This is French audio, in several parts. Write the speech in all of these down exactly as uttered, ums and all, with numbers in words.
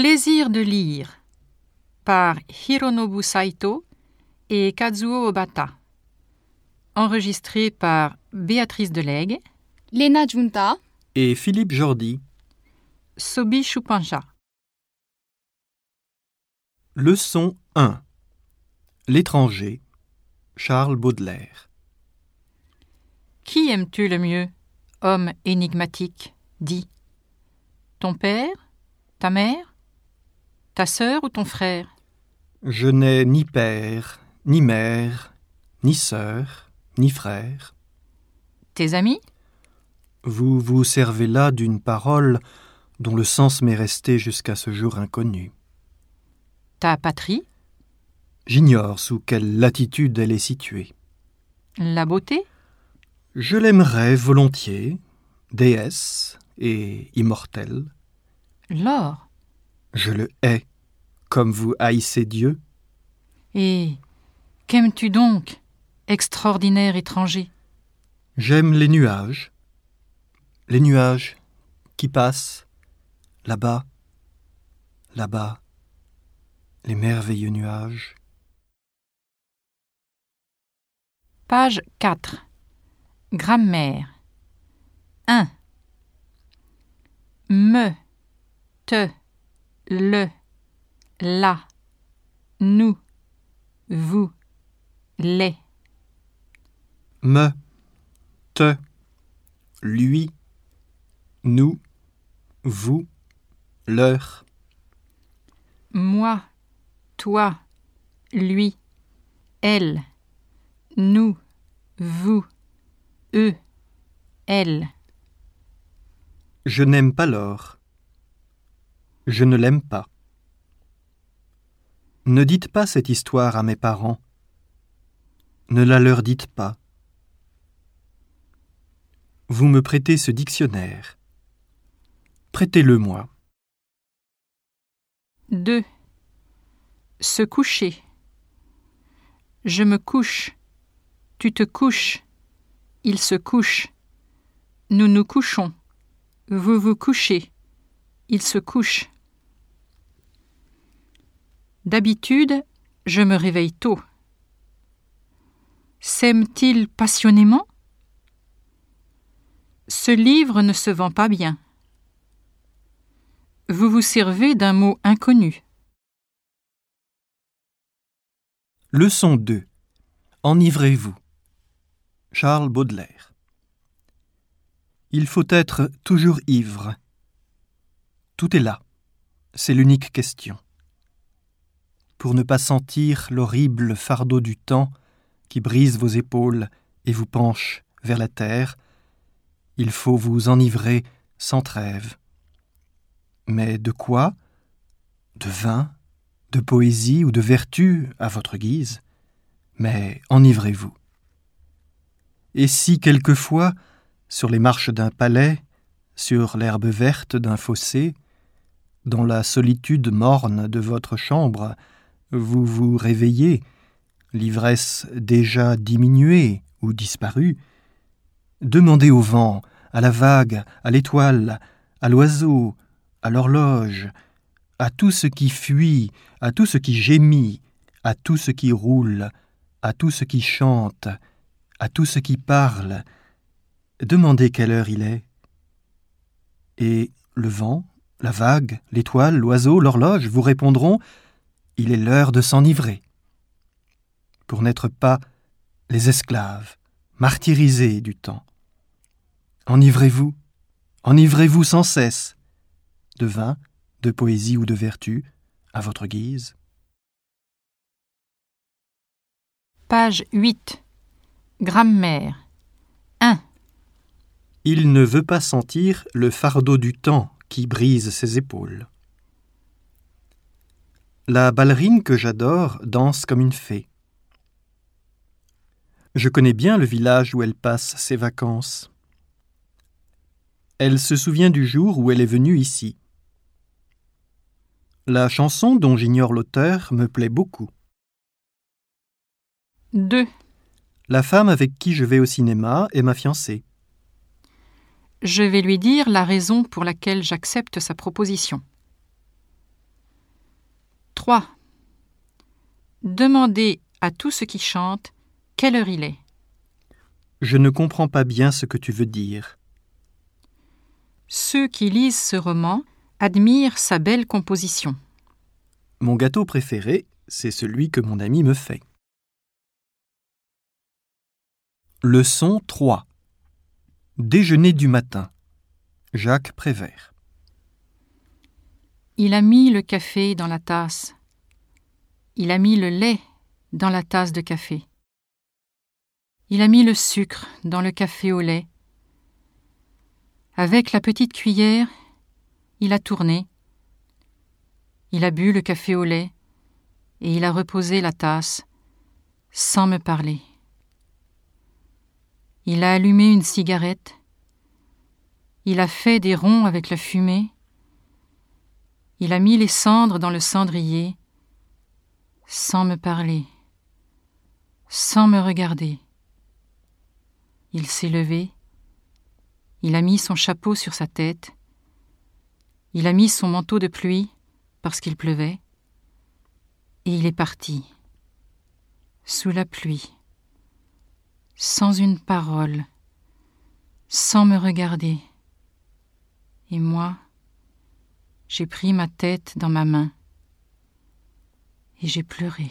Plaisir de lire par Hironobu Saito et Kazuo Obata. Enregistré par Béatrice Delegue, Léna Junta et Philippe Jordi. Sobi Chupancha. Leçon un. L'étranger. Charles Baudelaire. Qui aimes-tu le mieux, homme énigmatique, dis. Ton père, ta mère, ta sœur ou ton frère? Je n'ai ni père, ni mère, ni sœur, ni frère. Tes amis? Vous vous servez là d'une parole dont le sens m'est resté jusqu'à ce jour inconnu. Ta patrie? J'ignore sous quelle latitude elle est située. La beauté? Je l'aimerais volontiers, déesse et immortelle. L'or? Je le hais, comme vous haïssez Dieu. Et qu'aimes-tu donc, extraordinaire étranger? J'aime les nuages. Les nuages qui passent, là-bas, là-bas, les merveilleux nuages. Page quatre. Grammaire. un. Me, te, le, la, nous, vous, les. Me, te, lui, nous, vous, leur. Moi, toi, lui, elle, nous, vous, eux, elle. Je n'aime pas l'or. Je ne l'aime pas. Ne dites pas cette histoire à mes parents. Ne la leur dites pas. Vous me prêtez ce dictionnaire. Prêtez-le-moi. deux. Se coucher. Je me couche. Tu te couches. Il se couche. Nous nous couchons. Vous vous couchez. Il se couche. D'habitude, je me réveille tôt. S'aime-t-il passionnément? Ce livre ne se vend pas bien. Vous vous servez d'un mot inconnu. Leçon deux. Enivrez-vous. Charles Baudelaire. Il faut être toujours ivre. Tout est là. C'est l'unique question. Pour ne pas sentir l'horrible fardeau du temps qui brise vos épaules et vous penche vers la terre, il faut vous enivrer sans trêve. Mais de quoi? De vin, de poésie ou de vertu à votre guise, mais enivrez-vous. Et si quelquefois, sur les marches d'un palais, sur l'herbe verte d'un fossé, dans la solitude morne de votre chambre, vous vous réveillez, l'ivresse déjà diminuée ou disparue, demandez au vent, à la vague, à l'étoile, à l'oiseau, à l'horloge, à tout ce qui fuit, à tout ce qui gémit, à tout ce qui roule, à tout ce qui chante, à tout ce qui parle, demandez quelle heure il est. Et le vent, la vague, l'étoile, l'oiseau, l'horloge vous répondront « Il est l'heure de s'enivrer » pour n'être pas les esclaves, martyrisés du temps. Enivrez-vous, enivrez-vous sans cesse, de vin, de poésie ou de vertu, à votre guise. Page huit. Grammaire. un. Il ne veut pas sentir le fardeau du temps qui brise ses épaules. La ballerine que j'adore danse comme une fée. Je connais bien le village où elle passe ses vacances. Elle se souvient du jour où elle est venue ici. La chanson dont j'ignore l'auteur me plaît beaucoup. deux. La femme avec qui je vais au cinéma est ma fiancée. Je vais lui dire la raison pour laquelle j'accepte sa proposition. trois. Demandez à tout ce qui chante quelle heure il est. Je ne comprends pas bien ce que tu veux dire. Ceux qui lisent ce roman admirent sa belle composition. Mon gâteau préféré, c'est celui que mon ami me fait. Leçon trois. Déjeuner du matin. Jacques Prévert. Il a mis le café dans la tasse. Il a mis le lait dans la tasse de café. Il a mis le sucre dans le café au lait. Avec la petite cuillère, il a tourné. Il a bu le café au lait et il a reposé la tasse sans me parler. Il a allumé une cigarette. Il a fait des ronds avec la fumée. Il a mis les cendres dans le cendrier sans me parler, sans me regarder. Il s'est levé. Il a mis son chapeau sur sa tête. Il a mis son manteau de pluie parce qu'il pleuvait. Et il est parti, sous la pluie, sans une parole, sans me regarder. Et moi, j'ai pris ma tête dans ma main et j'ai pleuré.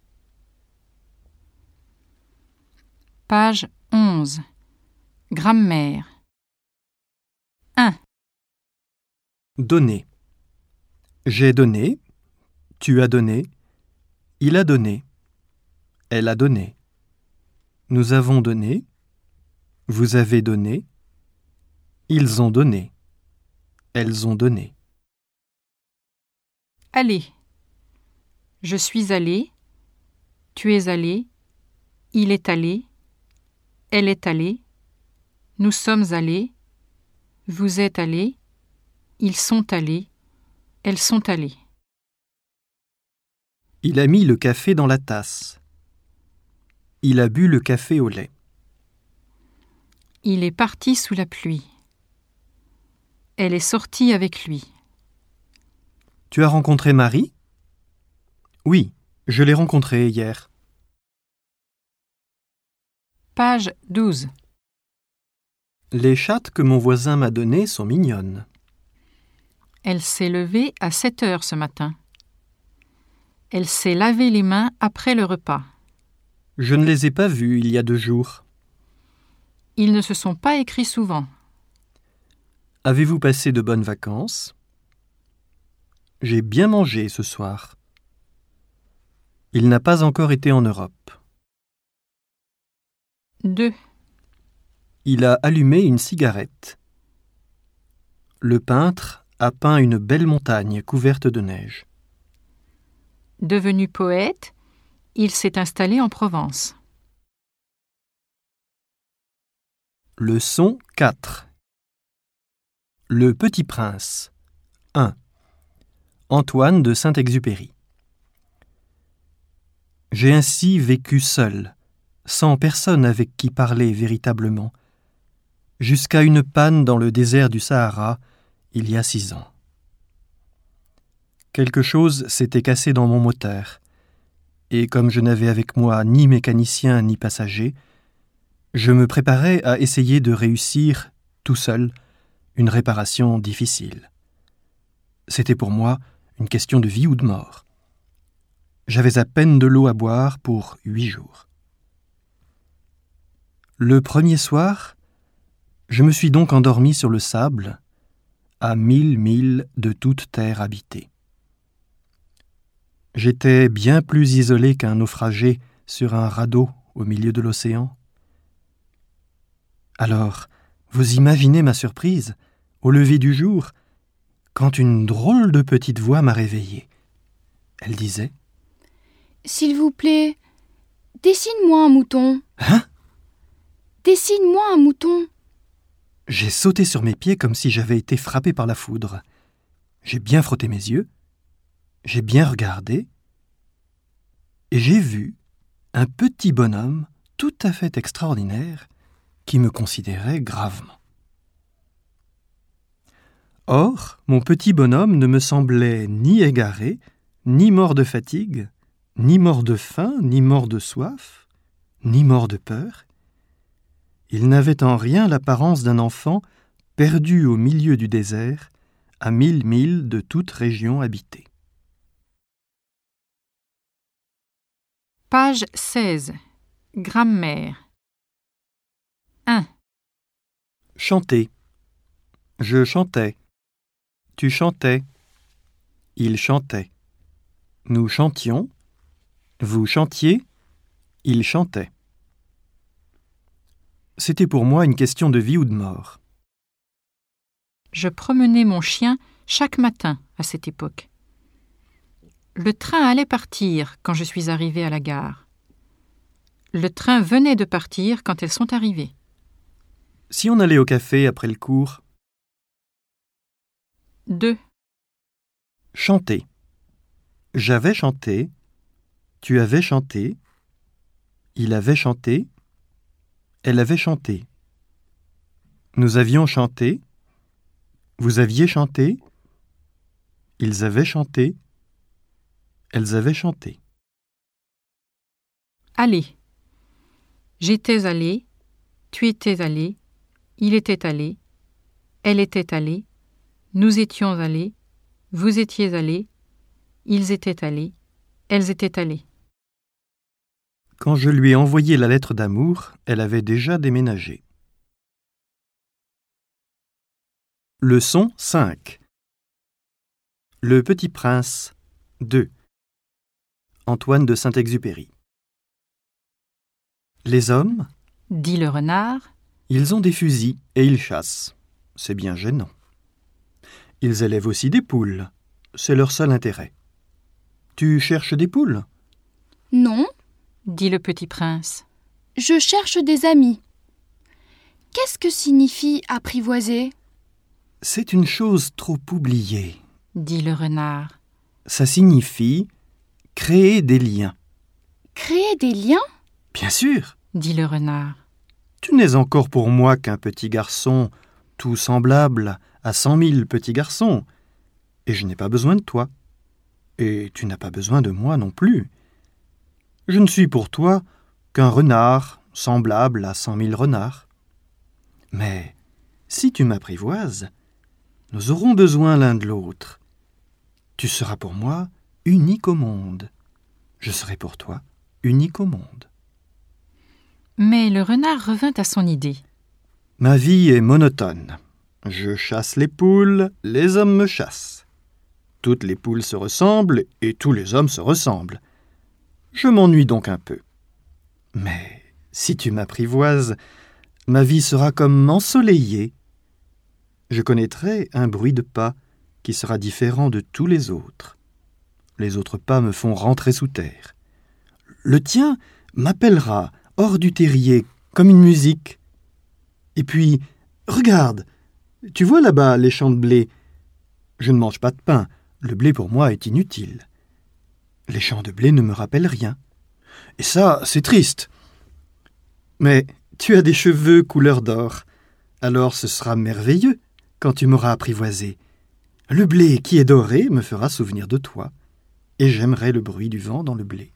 Page onze. Grammaire. un. Donner. J'ai donné. Tu as donné. Il a donné. Elle a donné. Nous avons donné. Vous avez donné. Ils ont donné. Elles ont donné. Aller. Je suis allé. Tu es allé. Il est allé. Elle est allée. Nous sommes allés. Vous êtes allés. Ils sont allés. Elles sont allées. Il a mis le café dans la tasse. Il a bu le café au lait. Il est parti sous la pluie. Elle est sortie avec lui. Tu as rencontré Marie ? Oui, je l'ai rencontrée hier. Page douze. Les chattes que mon voisin m'a données sont mignonnes. Elle s'est levée à sept heures ce matin. Elle s'est lavé les mains après le repas. Je ne les ai pas vues il y a deux jours. Ils ne se sont pas écrits souvent. Avez-vous passé de bonnes vacances ? J'ai bien mangé ce soir. Il n'a pas encore été en Europe. deux. Il a allumé une cigarette. Le peintre a peint une belle montagne couverte de neige. Devenu poète, il s'est installé en Provence. Leçon quatre. Le Petit Prince. un. Antoine de Saint-Exupéry. J'ai ainsi vécu seul, sans personne avec qui parler véritablement, jusqu'à une panne dans le désert du Sahara, il y a six ans. Quelque chose s'était cassé dans mon moteur, et comme je n'avais avec moi ni mécanicien ni passager, je me préparais à essayer de réussir, tout seul, une réparation difficile. C'était pour moi une question de vie ou de mort. J'avais à peine de l'eau à boire pour huit jours. Le premier soir, je me suis donc endormi sur le sable, à mille milles de toute terre habitée. J'étais bien plus isolé qu'un naufragé sur un radeau au milieu de l'océan. Alors, vous imaginez ma surprise, au lever du jour, quand une drôle de petite voix m'a réveillé. Elle disait « S'il vous plaît, dessine-moi un mouton. »« Hein ? Dessine-moi un mouton. » J'ai sauté sur mes pieds comme si j'avais été frappé par la foudre. J'ai bien frotté mes yeux, j'ai bien regardé, et j'ai vu un petit bonhomme tout à fait extraordinaire qui me considérait gravement. Or, mon petit bonhomme ne me semblait ni égaré, ni mort de fatigue, ni mort de faim, ni mort de soif, ni mort de peur. Il n'avait en rien l'apparence d'un enfant perdu au milieu du désert, à mille milles de toute région habitée. Page seize. Grammaire. un. Chanter. Je chantais. Tu chantais. Il chantait. Nous chantions. Vous chantiez. Il chantait. C'était pour moi une question de vie ou de mort. Je promenais mon chien chaque matin à cette époque. Le train allait partir quand je suis arrivée à la gare. Le train venait de partir quand elles sont arrivées. Si on allait au café après le cours. deux. Chanter. J'avais chanté. Tu avais chanté. Il avait chanté. Elle avait chanté. Nous avions chanté. Vous aviez chanté. Ils avaient chanté. Elles avaient chanté. Aller. J'étais allée. Tu étais allé. Il était allé. Elle était allée. Nous étions allés. Vous étiez allés. Ils étaient allés. Elles étaient allées. Quand je lui ai envoyé la lettre d'amour, elle avait déjà déménagé. Leçon cinq. Le Petit Prince. deux. Antoine de Saint-Exupéry. Les hommes, Dit le renard. ils ont des fusils et ils chassent. C'est bien gênant. Ils élèvent aussi des poules. C'est leur seul intérêt. Tu cherches des poules ? Non, Dit le petit prince. je cherche des amis. Qu'est-ce que signifie apprivoiser? C'est une chose trop oubliée. Dit le renard. Ça signifie créer des liens. Créer des liens? Bien sûr. Dit le renard. Tu n'es encore pour moi qu'un petit garçon, tout semblable à cent mille petits garçons, et je n'ai pas besoin de toi. Et tu n'as pas besoin de moi non plus. Je ne suis pour toi qu'un renard semblable à cent mille renards. Mais si tu m'apprivoises, nous aurons besoin l'un de l'autre. Tu seras pour moi unique au monde. Je serai pour toi unique au monde. Mais le renard revint à son idée. Ma vie est monotone. Je chasse les poules, les hommes me chassent. Toutes les poules se ressemblent et tous les hommes se ressemblent. Je m'ennuie donc un peu. Mais si tu m'apprivoises, ma vie sera comme ensoleillée. Je connaîtrai un bruit de pas qui sera différent de tous les autres. Les autres pas me font rentrer sous terre. Le tien m'appellera hors du terrier comme une musique. Et puis, regarde, tu vois là-bas les champs de blé. Je ne mange pas de pain, le blé pour moi est inutile. Les champs de blé ne me rappellent rien. Et ça, c'est triste. Mais tu as des cheveux couleur d'or, alors ce sera merveilleux quand tu m'auras apprivoisé. Le blé qui est doré me fera souvenir de toi, et j'aimerai le bruit du vent dans le blé.